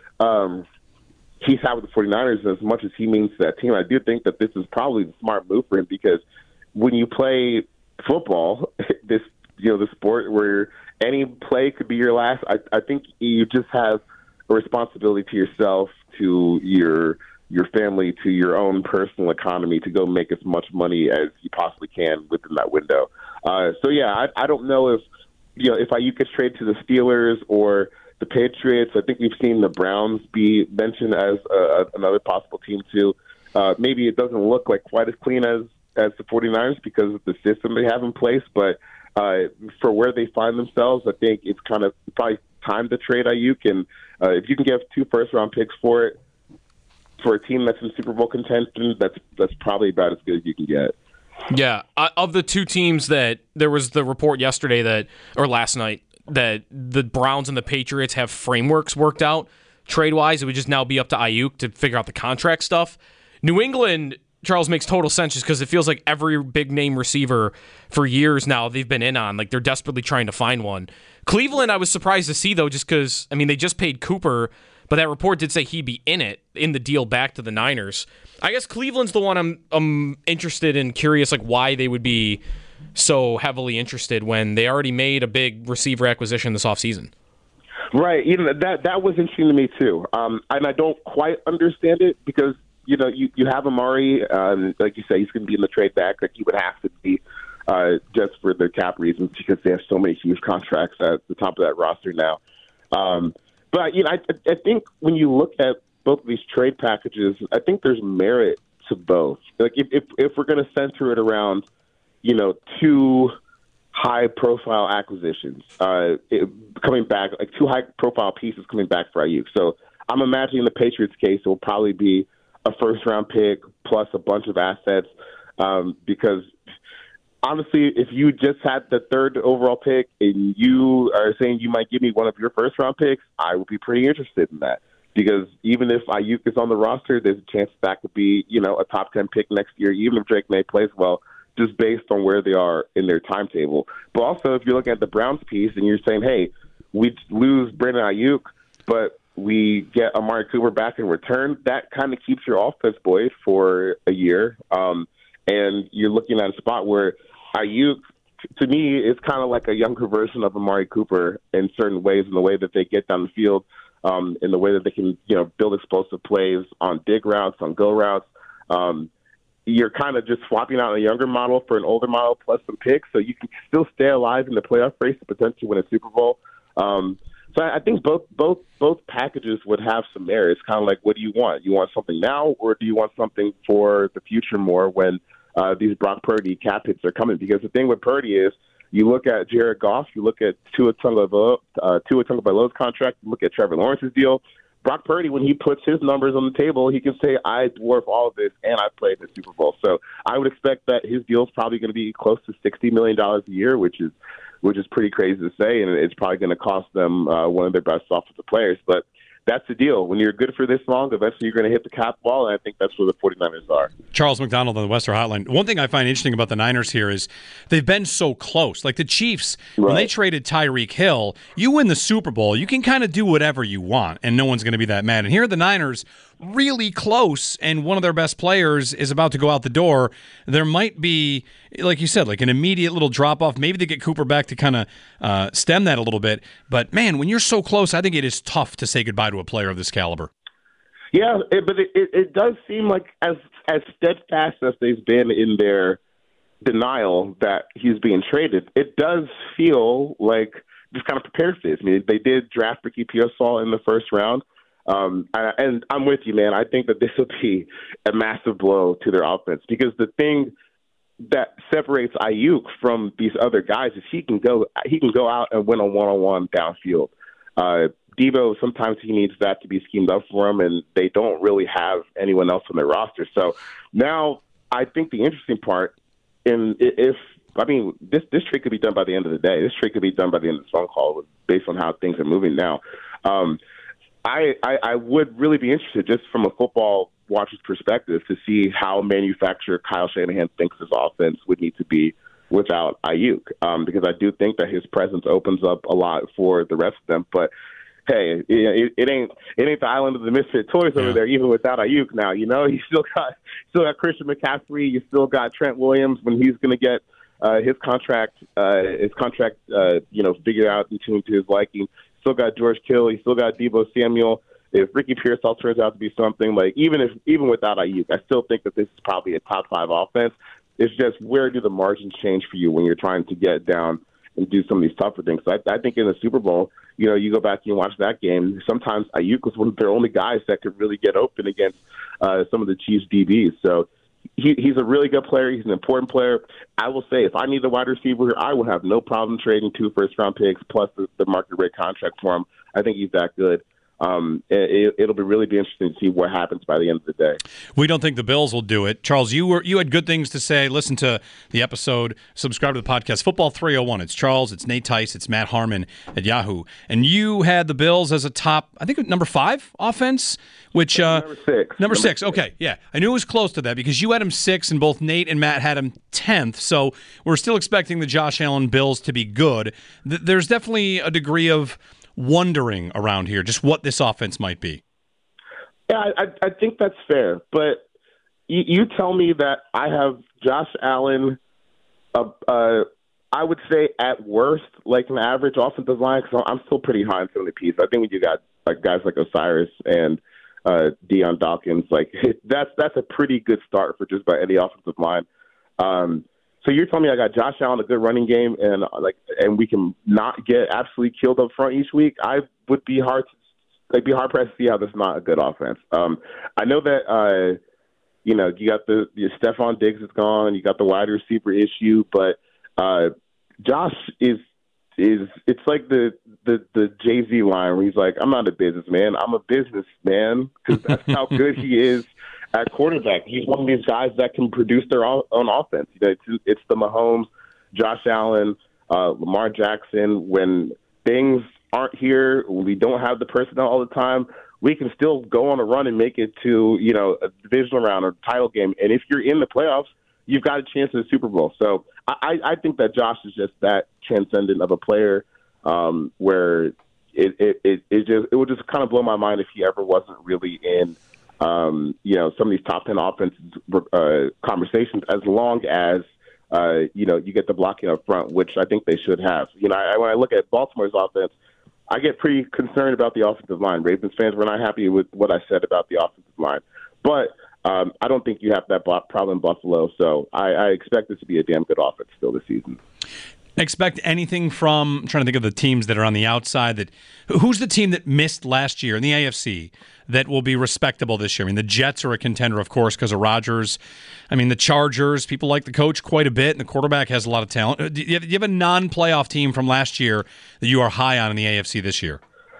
um, he's had with the 49ers, as much as he means to that team. I do think that this is probably the smart move for him because when you play football, this you know the sport where any play could be your last, I, I think you just have a responsibility to yourself, to your your family, to your own personal economy to go make as much money as you possibly can within that window. Uh, so, yeah, I, I don't know if, you know, if Ayuk gets traded to the Steelers or the Patriots. I think we've seen the Browns be mentioned as uh, another possible team, too. Uh, maybe it doesn't look like quite as clean as, as the 49ers because of the system they have in place, but uh, for where they find themselves, I think it's kind of probably time to trade Ayuk. And uh, if you can get two first-round picks for it, for a team that's in Super Bowl contention, that's that's probably about as good as you can get. Yeah, uh, of the two teams that there was the report yesterday that, or last night, that the Browns and the Patriots have frameworks worked out trade-wise. It would just now be up to Ayuk to figure out the contract stuff. New England, Charles, makes total sense just because it feels like every big-name receiver for years now they've been in on. Like, they're desperately trying to find one. Cleveland, I was surprised to see, though, just because, I mean, they just paid Cooper, but that report did say he'd be in it, in the deal back to the Niners. I guess Cleveland's the one I'm I'm interested in, curious, like, why they would be so heavily interested when they already made a big receiver acquisition this offseason. Right. You know, that that was interesting to me, too. Um, and I don't quite understand it because, you know, you, you have Amari, um, like you say, he's going to be in the trade back, like he would have to be uh, just for the cap reasons because they have so many huge contracts at the top of that roster now. Um But, you know, I, I think when you look at both of these trade packages, I think there's merit to both. Like, if if, if we're going to center it around, you know, two high-profile acquisitions uh, it, coming back, like two high-profile pieces coming back for Ayuk. So I'm imagining the Patriots case, it will probably be a first-round pick plus a bunch of assets um, because – honestly, if you just had the third overall pick and you are saying you might give me one of your first-round picks, I would be pretty interested in that. Because even if Ayuk is on the roster, there's a chance that could be, you know, a top ten pick next year, even if Drake May plays well, just based on where they are in their timetable. But also, if you're looking at the Browns piece and you're saying, hey, we lose Brandon Ayuk, but we get Amari Cooper back in return, that kind of keeps your offense buoyed for a year. Um, and you're looking at a spot where Ayuk, to me, is kind of like a younger version of Amari Cooper in certain ways, in the way that they get down the field, um, in the way that they can, you know, build explosive plays on dig routes, on go routes. Um, you're kind of just swapping out a younger model for an older model plus some picks, so you can still stay alive in the playoff race to potentially win a Super Bowl. Um, so I, I think both both both packages would have some merit. It's kind of like, what do you want? You want something now, or do you want something for the future more when Uh, these Brock Purdy cap hits are coming? Because the thing with Purdy is you look at Jared Goff, you look at Tua Tagovailoa, uh, Tua Tagovailoa's contract, you look at Trevor Lawrence's deal. Brock Purdy, when he puts his numbers on the table, he can say, I dwarf all of this, and I played the Super Bowl. So I would expect that his deal is probably going to be close to sixty million dollars a year, which is which is pretty crazy to say, and it's probably going to cost them uh, one of their best offensive players. But that's the deal. When you're good for this long, eventually you're going to hit the cap wall, and I think that's where the 49ers are. Charles McDonald on the Western Hotline. One thing I find interesting about the Niners here is they've been so close. Like the Chiefs, right. When they traded Tyreek Hill, you win the Super Bowl, you can kind of do whatever you want, and no one's going to be that mad. And here are the Niners really close, and one of their best players is about to go out the door. There might be, like you said, like an immediate little drop-off. Maybe they get Cooper back to kind of uh, stem that a little bit. But, man, when you're so close, I think it is tough to say goodbye to a player of this caliber. Yeah, it, but it, it, it does seem like as as steadfast as they've been in their denial that he's being traded, it does feel like just kind of prepared for this. I mean, they did draft Ricky Pearsall in the first round. Um, and I'm with you, man. I think that this will be a massive blow to their offense because the thing that separates Ayuk from these other guys is he can go he can go out and win a one-on-one downfield. Uh, Deebo, sometimes he needs that to be schemed up for him, and they don't really have anyone else on their roster. So now I think the interesting part, in if I mean this this trade could be done by the end of the day. This trade could be done by the end of this phone call, based on how things are moving now. Um, I, I, I would really be interested, just from a football watcher's perspective, to see how manufacturer Kyle Shanahan thinks his offense would need to be without Ayuk, um, because I do think that his presence opens up a lot for the rest of them. But hey, it, it ain't it ain't the island of the misfit toys over there, even without Ayuk. Now, you know, you still got still got Christian McCaffrey, you still got Trent Williams when he's going to get uh, his contract uh, his contract uh, you know figured out and tuned to his liking. Still got George Kittle, you still got Deebo Samuel. If Ricky Pearsall turns out to be something, like even if even without Ayuk, I still think that this is probably a top five offense. It's just where do the margins change for you when you're trying to get down and do some of these tougher things. So I, I think in the Super Bowl, you know, you go back and you watch that game, sometimes Ayuk was one of their only guys that could really get open against uh, some of the Chiefs D Bs. So he, he's a really good player. He's an important player. I will say if I need a wide receiver here, I would have no problem trading two first-round picks plus the, the market rate contract for him. I think he's that good. Um, it, it'll be really be interesting to see what happens by the end of the day. We don't think the Bills will do it. Charles, you were you had good things to say. Listen to the episode. Subscribe to the podcast. Football three oh one. It's Charles. It's Nate Tice. It's Matt Harmon at Yahoo. And you had the Bills as a top, I think, number five offense, which uh, number six. Number, number six. six. Okay, yeah. I knew it was close to that because you had him six, and both Nate and Matt had him tenth. So we're still expecting the Josh Allen Bills to be good. Th- there's definitely a degree of wondering around here just what this offense might be. Yeah, I, I think that's fair. But you, you tell me that I have Josh Allen, uh, uh, I would say at worst, like an average offensive line, because I'm still pretty high on some of the pieces. I think when you got like guys like Osiris and uh, Deion Dawkins, like that's that's a pretty good start for just about any offensive line. Um, So you're telling me I got Josh Allen, a good running game, and like, and we can not get absolutely killed up front each week? I would be hard, to, like, be hard pressed to see how this is not a good offense. Um, I know that, uh, you know, you got the, the Stephon Diggs is gone, you got the wide receiver issue, but uh, Josh is is it's like the the the Jay-Z line where he's like, I'm not a businessman, I'm a businessman, because that's how good he is at quarterback. He's one of these guys that can produce their own, own offense. You know, it's, it's the Mahomes, Josh Allen, uh, Lamar Jackson. When things aren't here, when we don't have the personnel all the time, we can still go on a run and make it to, you know, a divisional round or title game. And if you're in the playoffs, you've got a chance at the Super Bowl. So I, I think that Josh is just that transcendent of a player um, where it, it, it, it just it would just kind of blow my mind if he ever wasn't really in Um, you know, some of these top ten offensive uh, conversations, as long as, uh, you know, you get the blocking up front, which I think they should have. You know, I, when I look at Baltimore's offense, I get pretty concerned about the offensive line. Ravens fans were not happy with what I said about the offensive line. But um, I don't think you have that problem in Buffalo, so I, I expect this to be a damn good offense still this season. Expect anything from, I'm trying to think of the teams that are on the outside. That who's the team that missed last year in the A F C that will be respectable this year? I mean, the Jets are a contender, of course, because of Rodgers. I mean, the Chargers, people like the coach quite a bit, and the quarterback has a lot of talent. Do you have, do you have a non-playoff team from last year that you are high on in the A F C this year?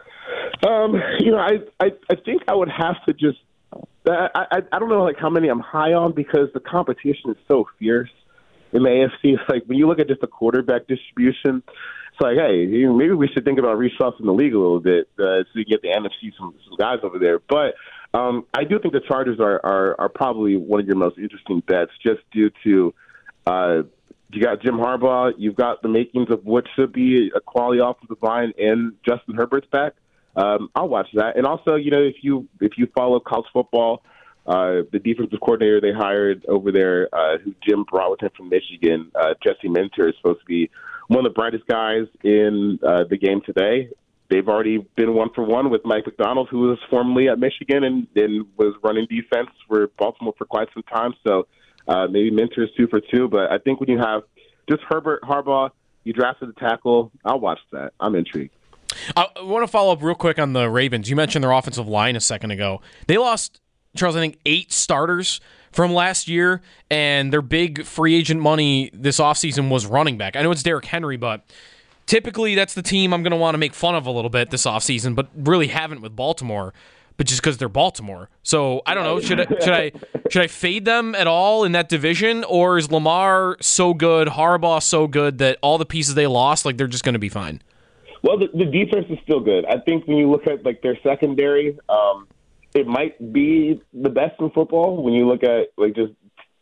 Um, you know, I, I, I think I would have to just I, I, I don't know like how many I'm high on because the competition is so fierce in the A F C. It's like when you look at just the quarterback distribution, it's like, hey, maybe we should think about reshuffling the league a little bit uh, so you get the N F C some, some guys over there. But um, I do think the Chargers are, are are probably one of your most interesting bets, just due to uh, you got Jim Harbaugh, you've got the makings of what should be a quality offensive line, and Justin Herbert's back. Um, I'll watch that, and also, you know, if you if you follow college football. Uh, the defensive coordinator they hired over there, uh, who Jim brought with him from Michigan, uh, Jesse Minter, is supposed to be one of the brightest guys in uh, the game today. They've already been one for one with Mike McDonald, who was formerly at Michigan and, and was running defense for Baltimore for quite some time. So uh, maybe Minter is two for two. But I think when you have just Herbert, Harbaugh, you drafted the tackle, I'll watch that. I'm intrigued. I want to follow up real quick on the Ravens. You mentioned their offensive line a second ago. They lost, Charles, I think eight starters from last year, and their big free agent money this offseason was running back. I know it's Derrick Henry, but typically that's the team I'm going to want to make fun of a little bit this offseason, but really haven't with Baltimore, but just because they're Baltimore. So I don't know, should I, should I should I fade them at all in that division, or is Lamar so good, Harbaugh so good that all the pieces they lost, like they're just going to be fine? Well, the, the defense is still good. I think when you look at like their secondary, um, it might be the best in football when you look at like just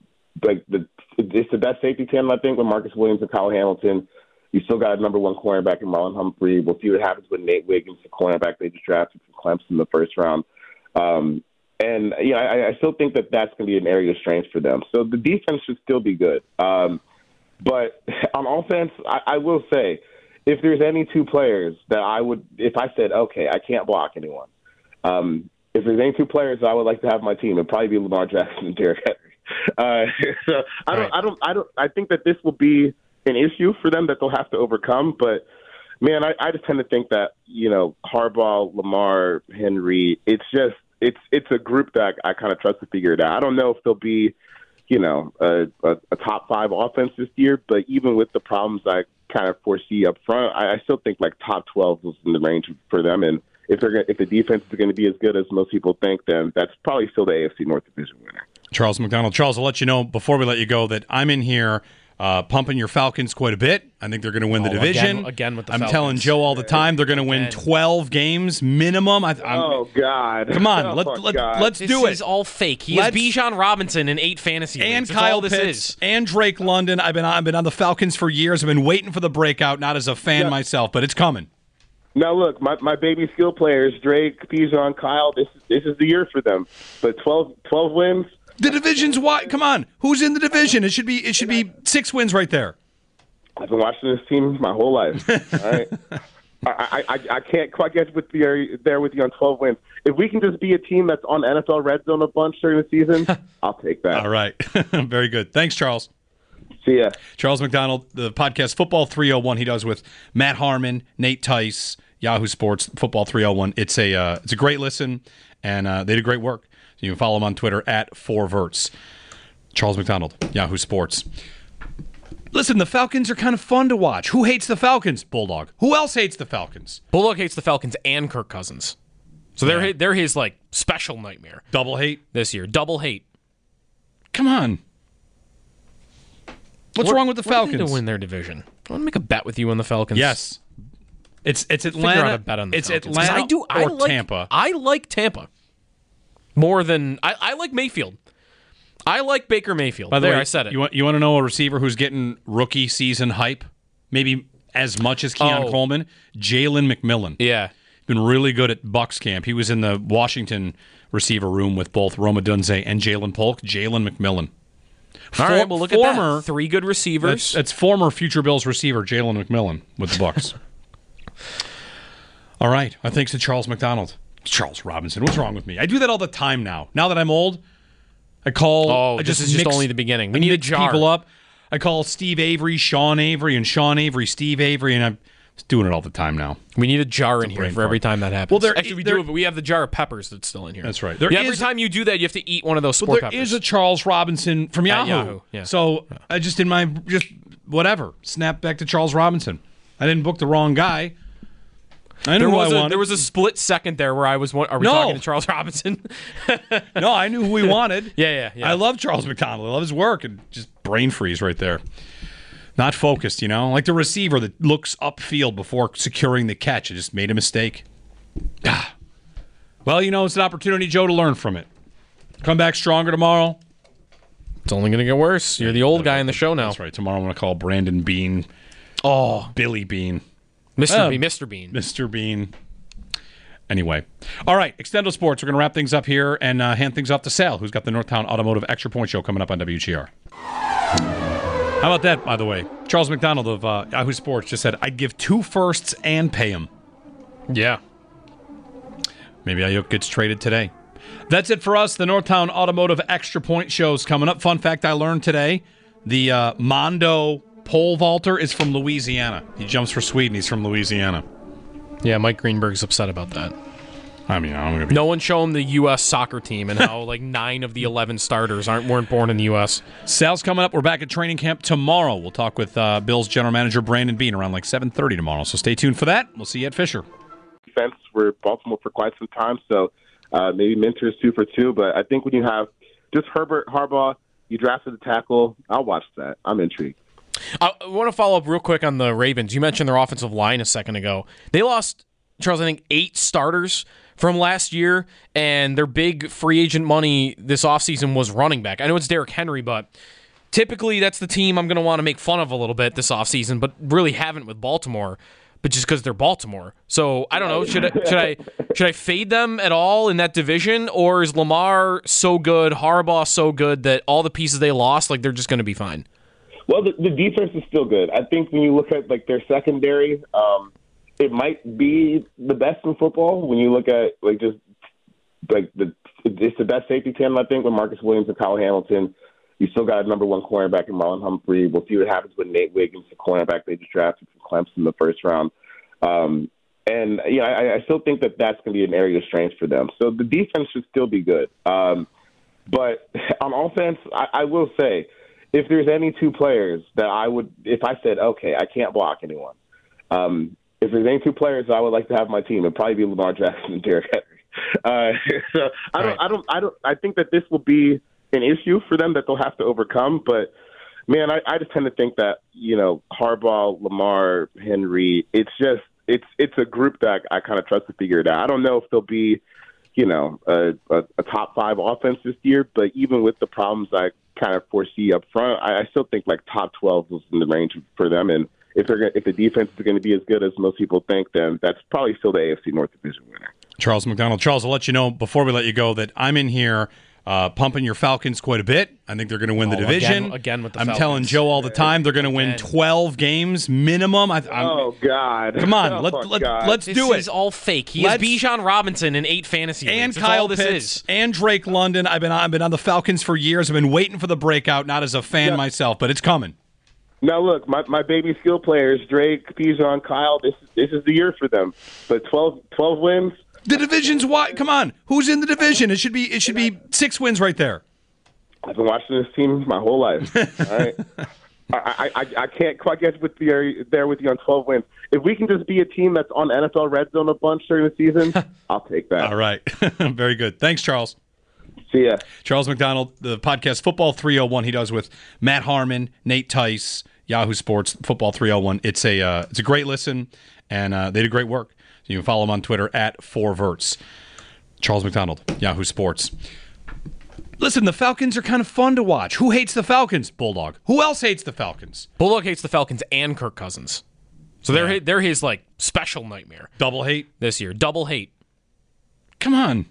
like the it's the best safety tandem, I think, with Marcus Williams and Kyle Hamilton. You still got a number one cornerback in Marlon Humphrey. We'll see what happens with Nate Wiggins, the cornerback they just drafted from Clemson in the first round. Um, and, yeah, I, I still think that that's going to be an area of strength for them. So the defense should still be good. Um, but on offense, I, I will say, if there's any two players that I would – if I said, okay, I can't block anyone, um, if there's any two players that I would like to have on my team, it would probably be Lamar Jackson and Derrick Henry. Uh, so I don't, right. I don't, I don't, I think that this will be – an issue for them that they'll have to overcome. But, man, I, I just tend to think that, you know, Harbaugh, Lamar, Henry, it's just it's it's a group that I, I kind of trust to figure it out. I don't know if they'll be, you know, a, a, a top five offense this year, but even with the problems I kind of foresee up front, I, I still think like top twelve is in the range for them. And if they're gonna, if the defense is going to be as good as most people think, then that's probably still the A F C North Division winner. Charles McDonald. Charles, I'll let you know before we let you go that I'm in here Uh, pumping your Falcons quite a bit. I think they're going to win the oh, division. Again, again with the I'm Falcons. telling Joe all the time they're going to win twelve games minimum. I, I'm, oh, God. Come on. Oh, let, let, God. let's this do it. This is all fake. He let's, has Bijan Robinson in eight fantasy leagues. And That's Kyle all this Pitts is. and Drake London. I've been, I've been on the Falcons for years. I've been waiting for the breakout, not as a fan yeah. myself, but it's coming. Now, look, my, my baby skill players, Drake, Bijan, Kyle, this, this is the year for them. But twelve, twelve wins. The division's wide. Come on. Who's in the division? It should be It should be six wins right there. I've been watching this team my whole life. All right, I, I I can't quite get with the, there with you on twelve wins. If we can just be a team that's on N F L Red Zone a bunch during the season, I'll take that. All right, very good. Thanks, Charles. See ya. Charles McDonald, the podcast Football three oh one. He does with Matt Harmon, Nate Tice, Yahoo Sports Football three oh one. It's a uh, it's a great listen, and uh, they do great work. So you can follow him on Twitter at four verts. Charles McDonald, Yahoo Sports. Listen, the Falcons are kind of fun to watch. Who hates the Falcons? Bulldog. Who else hates the Falcons? Bulldog hates the Falcons and Kirk Cousins. So they're yeah. they're his like special nightmare. Double hate this year. Double hate. Come on. What's what, wrong with the Falcons? To win their division. I want to make a bet with you on the Falcons. Yes. It's it's Atlanta. Figure out a bet on the it's Falcons. Atlanta I do, or I like, Tampa. I like Tampa more than I, I like Mayfield. I like Baker Mayfield. By the there, way, I said it. You want you want to know a receiver who's getting rookie season hype, maybe as much as Keon oh. Coleman? Jalen McMillan. Yeah, been really good at Bucs camp. He was in the Washington receiver room with both Rome Odunze and Jalen Polk. Jalen McMillan. All For, right, well look former, at that. Three good receivers. That's, that's former future Bills receiver Jalen McMillan with the Bucs. All right, I think it's Charles McDonald. Charles Robinson. What's wrong with me? I do that all the time now. Now that I'm old. I call. Oh, I just, just this is mix, just only the beginning. We I need a mix jar. people up. I call Steve Avery, Sean Avery, and Sean Avery, Steve Avery, and I'm just doing it all the time now. We need a jar in a here for fart. every time that happens. Well, there, actually we there, do, but we have the jar of peppers that's still in here. That's right. There yeah, is, every time you do that, you have to eat one of those sport well, there peppers. is a Charles Robinson from Yahoo. Yahoo, yeah. So yeah. I just in my just whatever snap back to Charles Robinson. I didn't book the wrong guy. I knew there who was I a, wanted. There was a split second there where I was. Are we no. talking to Charles Robinson? No, I knew who we wanted. yeah, yeah, yeah. I love Charles McDonald. I love his work, and just brain freeze right there. Not focused, you know, like the receiver that looks upfield before securing the catch. It just made a mistake. Ah. Well, you know, it's an opportunity, Joe, to learn from it. Come back stronger tomorrow. It's only going to get worse. You're the old guy in the show now. That's right. Tomorrow I'm going to call Brandon Bean. Oh, Billy Bean. Mister Uh, Bean. Mister Bean. Mister Bean. Anyway. All right. Extendo Sports. We're going to wrap things up here and uh, hand things off to Sal, who's got the Northtown Automotive Extra Point Show coming up on W G R. How about that, by the way? Charles McDonald of uh, Yahoo Sports just said, I'd give two firsts and pay him. Yeah. Maybe Ayuk gets traded today. That's it for us. The Northtown Automotive Extra Point Show's coming up. Fun fact I learned today, the uh, Mondo pole vaulter is from Louisiana. He jumps for Sweden. He's from Louisiana. Yeah, Mike Greenberg's upset about that. I mean, I'm gonna be... No one show him the U S soccer team and how like nine of the eleven starters aren't weren't born in the U S Sal's coming up. We're back at training camp tomorrow. We'll talk with uh, Bills general manager Brandon Bean around like seven thirty tomorrow. So stay tuned for that. We'll see you at Fisher. Defense for Baltimore for quite some time, so uh, maybe mentors two for two. But I think when you have just Herbert, Harbaugh, you drafted the tackle. I'll watch that. I'm intrigued. I want to follow up real quick on the Ravens. You mentioned their offensive line a second ago. They lost, Charles, I think eight starters from last year, and their big free agent money this offseason was running back. I know it's Derrick Henry, but typically that's the team I'm going to want to make fun of a little bit this offseason, but really haven't with Baltimore, but just because they're Baltimore. So I don't know. Should I, should I should I fade them at all in that division, or is Lamar so good, Harbaugh so good that all the pieces they lost, like they're just going to be fine? Well, the, the defense is still good. I think when you look at like their secondary, um, it might be the best in football. When you look at like just like the it's the best safety tandem, I think, with Marcus Williams and Kyle Hamilton. You still got a number one cornerback in Marlon Humphrey. We'll see what happens with Nate Wiggins, the cornerback they just drafted from Clemson in the first round. Um, and yeah, I, I still think that that's going to be an area of strength for them. So the defense should still be good. Um, but on offense, I, I will say, if there's any two players that I would, if I said, okay, I can't block anyone, um, if there's any two players I would like to have on my team, it'd probably be Lamar Jackson and Derrick Henry. Uh, so I don't, right. I don't, I don't, I think that this will be an issue for them that they'll have to overcome. But man, I, I just tend to think that, you know, Harbaugh, Lamar, Henry, it's just, it's, it's a group that I, I kind of trust to figure it out. I don't know if they'll be, you know, a, a, a top five offense this year, but even with the problems I kind of foresee up front, I, I still think like top twelve was in the range for them. And if they're gonna, if the defense is going to be as good as most people think, then that's probably still the A F C North Division winner. Charles McDonald. Charles, I'll let you know before we let you go that I'm in here uh, pumping your Falcons quite a bit. I think they're going to win oh, the division. Again, again with the I'm Falcons. telling Joe all the time they're going to win twelve games minimum. I, I'm, oh, God. Come on. Oh, let, let, God. let's this do it. This is all fake. He Let's, has Bijan Robinson in eight fantasy leagues. And That's Kyle all this Pitts is. and Drake London. I've been, I've been on the Falcons for years. I've been waiting for the breakout, not as a fan yeah. myself, but it's coming. Now, look, my, my baby skill players, Drake, Bijan, Kyle, this, this is the year for them. But twelve, twelve wins. The division's wide. Come on. Who's in the division? It should be it should be six wins right there. I've been watching this team my whole life. All right? I, I, I can't quite get with the, there with you on twelve wins. If we can just be a team that's on N F L Red Zone a bunch during the season, I'll take that. All right. Very good. Thanks, Charles. See ya. Charles McDonald, the podcast Football three oh one he does with Matt Harmon, Nate Tice, Yahoo Sports, Football three oh one. It's a uh, it's a great listen, and uh, they do great work. So you can follow him on Twitter at four verts. Charles McDonald, Yahoo Sports. Listen, the Falcons are kind of fun to watch. Who hates the Falcons? Bulldog. Who else hates the Falcons? Bulldog hates the Falcons and Kirk Cousins. So they're Yeah. they're his like special nightmare Double hate? this year. Double hate. Come on.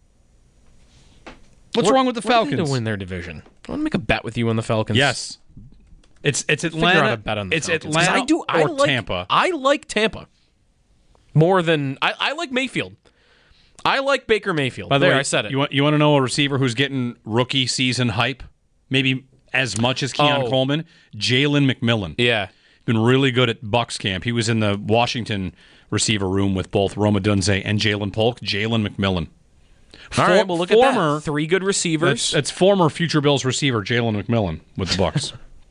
What's What- wrong with the what do they Falcons? need to win their division? I want to make a bet with you on the Falcons. Yes. It's it's Figure Atlanta. out a bet on the it's Falcons. 'Cause Atlanta I do, or I like, Tampa. I like Tampa more than I, I like Mayfield. I like Baker Mayfield. By the there, way, I said it. You want you want to know a receiver who's getting rookie season hype? Maybe as much as Keon Oh. Coleman? Jalen McMillan. yeah. Been really good at Bucks camp. He was in the Washington receiver room with both Roma Dunze and Jalen Polk. Jalen McMillan. All right, well, look at former, that. Three good receivers. That's, that's former future Bills receiver Jalen McMillan with the Bucks.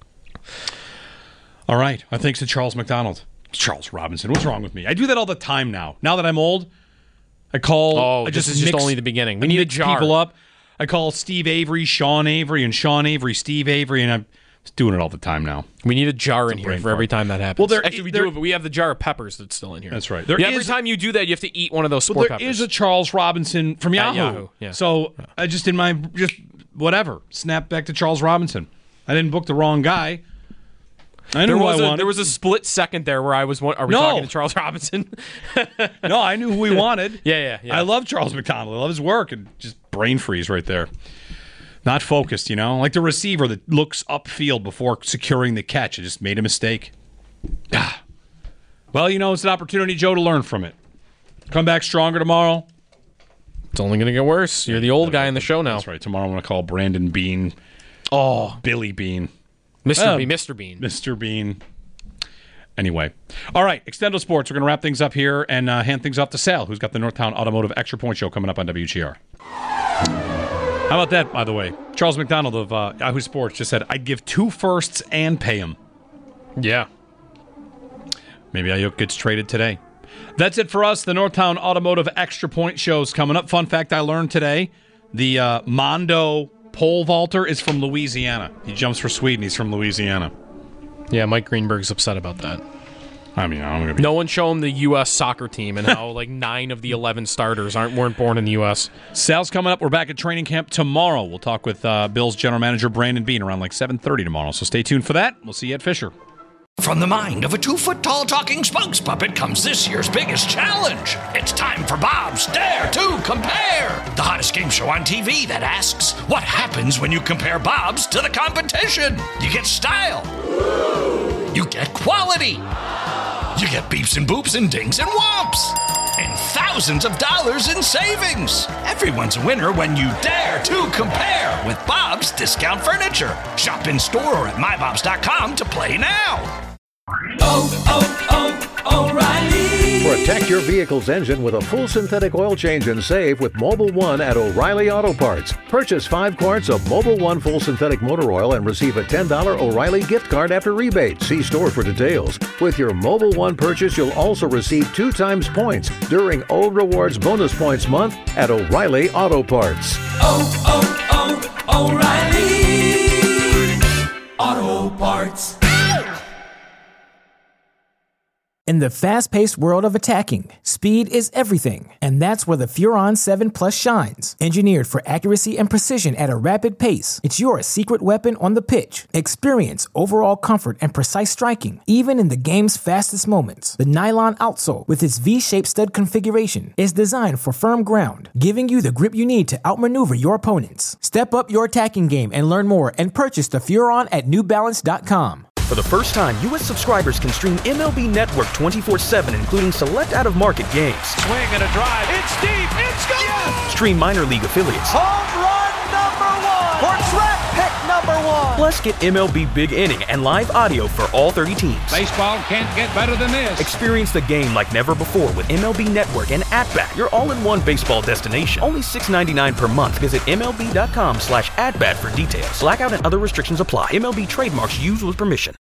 All right. I thanks to Charles McDonald. Charles Robinson. What's wrong with me? I do that all the time now. Now that I'm old, I call. Oh, I this just is just mix- only the beginning. We I need a mix jar. people up. I call Steve Avery, Sean Avery, and Sean Avery, Steve Avery, and I'm just doing it all the time now. We need a jar in a here brain for every fart. time that happens. Well, there- Actually, we there- do, but we have the jar of peppers that's still in here. That's right. There Yeah, every is- time you do that, you have to eat one of those Well, sport there peppers. is a Charles Robinson from At Yahoo. Yahoo, yeah. So I just in my just whatever snap back to Charles Robinson. I didn't book the wrong guy. I knew there who was I a, wanted. there was a split second there where I was. Are we No. talking to Charles Robinson? No, I knew who we wanted. Yeah, yeah, yeah. I love Charles McDonald. I love his work, and just brain freeze right there. Not focused, you know, like the receiver that looks upfield before securing the catch. It just made a mistake. Ah. Well, you know, it's an opportunity, Joe, to learn from it. Come back stronger tomorrow. It's only going to get worse. You're the old guy in the show now. That's right. Tomorrow I'm going to call Brandon Bean. Oh, Billy Bean. Mister Uh, Bean. Mister Bean. Mister Bean. Anyway. All right. Extendo Sports. We're going to wrap things up here and uh, hand things off to Sal, who's got the Northtown Automotive Extra Point Show coming up on W G R. How about that, by the way? Charles McDonald of uh, Yahoo Sports just said, I'd give two firsts and pay him. Yeah. Maybe Ayuk gets traded today. That's it for us. The Northtown Automotive Extra Point Show's coming up. Fun fact I learned today, the uh, Mondo pole vaulter is from Louisiana. He jumps for Sweden. He's from Louisiana. Yeah, Mike Greenberg's upset about that. I mean, I'm gonna be. No one show him the U S soccer team and how like nine of the eleven starters aren't weren't born in the U S. Sal's coming up. We're back at training camp tomorrow. We'll talk with uh, Bills general manager Brandon Beane around like seven thirty tomorrow. So stay tuned for that. We'll see you at Fisher. From the mind of a two-foot-tall talking spokes puppet comes this year's biggest challenge. It's time for Bob's Dare to Compare, the hottest game show on T V that asks, what happens when you compare Bob's to the competition? You get style. You get quality. You get beeps and boops and dings and whomps. And thousands of dollars in savings. Everyone's a winner when you dare to compare with Bob's Discount Furniture. Shop in store or at my bobs dot com to play now. Oh, oh, oh, O'Reilly. Protect your vehicle's engine with a full synthetic oil change and save with Mobil one at O'Reilly Auto Parts. Purchase five quarts of Mobil one full synthetic motor oil and receive a ten dollars O'Reilly gift card after rebate. See store for details. With your Mobil one purchase, you'll also receive two times points during O Rewards Bonus Points Month at O'Reilly Auto Parts. Oh, oh, oh, O'Reilly Auto Parts. In the fast-paced world of attacking, speed is everything, and that's where the Furon seven Plus shines. Engineered for accuracy and precision at a rapid pace, it's your secret weapon on the pitch. Experience overall comfort and precise striking, even in the game's fastest moments. The nylon outsole, with its V-shaped stud configuration, is designed for firm ground, giving you the grip you need to outmaneuver your opponents. Step up your attacking game and learn more and purchase the Furon at new balance dot com. For the first time, U S subscribers can stream M L B Network twenty-four seven, including select out-of-market games. Swing and a drive. It's deep. It's gone. Yes. Stream minor league affiliates. Home run number one. Or draft pick number one. Plus, get M L B Big Inning and live audio for all thirty teams. Baseball can't get better than this. Experience the game like never before with M L B Network and At-Bat, your all-in-one baseball destination. Only six dollars and ninety-nine cents per month. Visit M L B dot com slash at bat for details. Blackout and other restrictions apply. M L B trademarks used with permission.